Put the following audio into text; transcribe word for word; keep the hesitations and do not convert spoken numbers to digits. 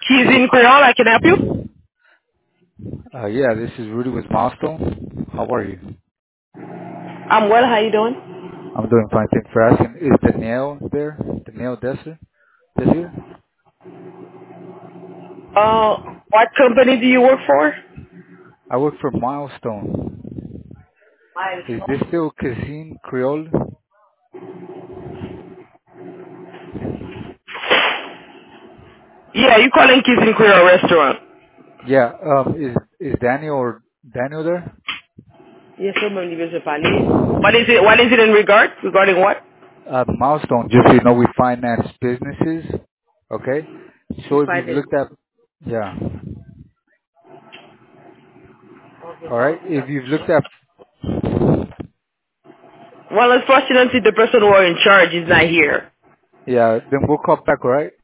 He's in Creole. I can help you. Uh, yeah, this is Rudy with Milestone. How are you? I'm well. How you doing? I'm doing fine. Thanks for asking. Is Danielle there? Danielle Desir? Desir? Uh, what company do you work for? I work for Milestone. Is this still Cuisine Creole? Yeah, you calling Kids in Creole restaurant? Yeah. Um, is is Daniel or Daniel there? Yes, sir, mon niveau, je parler. What is it? What is it in regard? Regarding what? Uh, Milestone. Just so you know, we finance businesses. Okay. You So if find you've it. looked at, yeah. Okay, All hold right. on. If you've looked at, Well, unfortunately, the person who are in charge is not here. yeah, then we'll call back. All right.